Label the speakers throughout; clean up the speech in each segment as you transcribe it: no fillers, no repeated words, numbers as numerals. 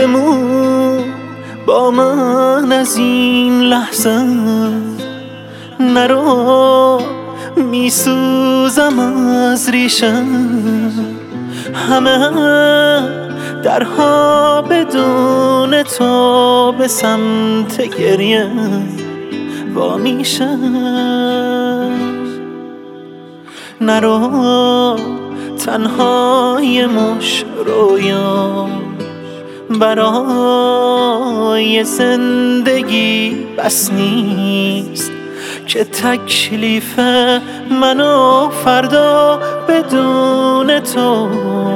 Speaker 1: بمون با من از این لحظه، نرو میسوزم از ریشه. همه درها بدون تو به سمت گریه وا میشه. نرو تنهای مش رویا برای زندگی بس نیست که تکلیف منو فردا بدون تو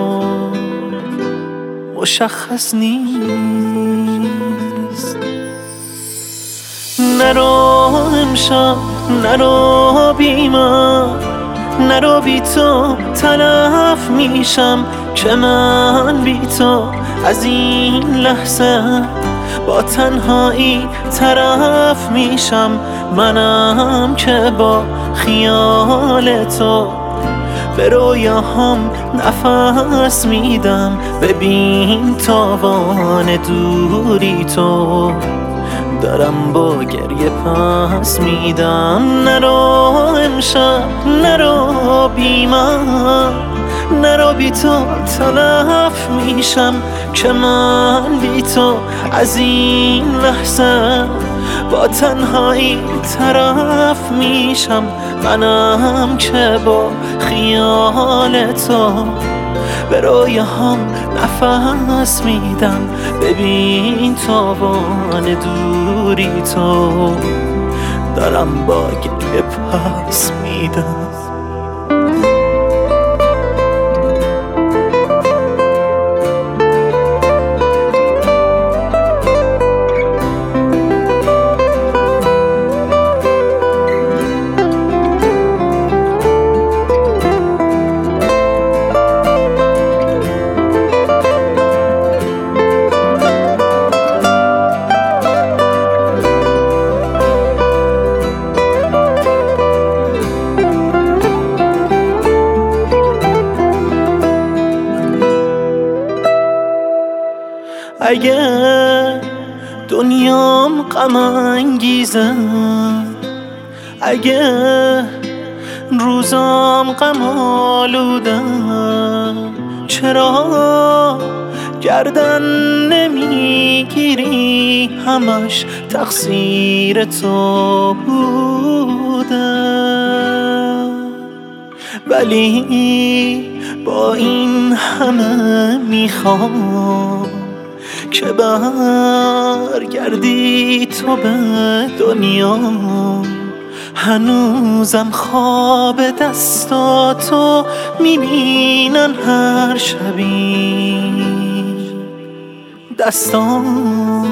Speaker 1: مشخص نیست. نرو امشب، نرو بی من، نرو بی تو تلف میشم که من بی تو از این لحظه با تنهایی طرف میشم. منم که با خیال تو به رویاهام نفس میدم. ببین تاوان دوری تو دارم با گریه پس میدم. نرو امشب، نرو بی من، نرو بی تو تلف میشم که من بی تو از این لحظه با تنهایی طرف میشم. منم که با خیال تو به رویاهام نفس میدم. ببین تاوان دوری تو دارم با گریه پس میدم. اگه دنیام غم انگیزه، اگه روزام غم آلوده، چرا گردن نمیگیری؟ همش تقصیر تو بوده. ولی با این همه میخوام که برگردی تو به دنیا. هنوزم خواب دستاتو میبینن هر شبی دستام.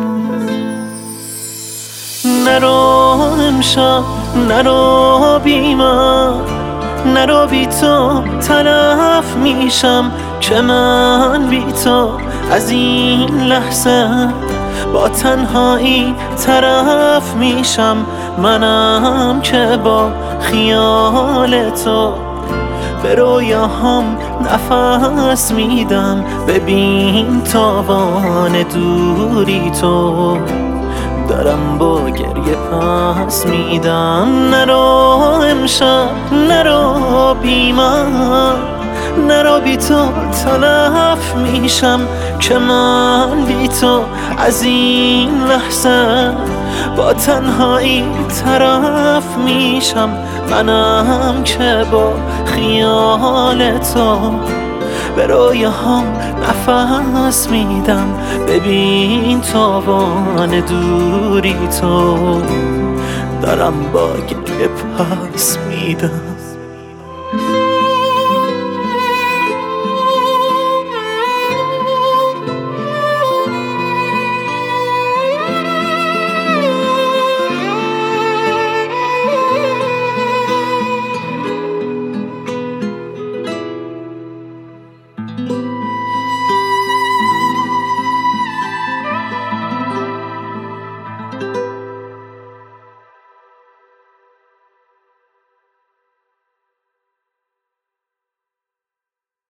Speaker 1: نرو امشب، نرو بی من، نرو بی تو تلف میشم که من بی تو از این لحظه با تنهایی طرف میشم. منم که با خیال تو به رویاهام نفس میدم. ببین تاوان دوری تو دارم با گریه پس میدم. نرو امشب، نرو بی من، نرو بی تو تلف میشم که من بی تو از این لحظه با تنهایی طرف میشم. منم که با خیال تو به رویاهام نفس میدم. ببین تاوان دوری تو دارم با گریه پس میدم.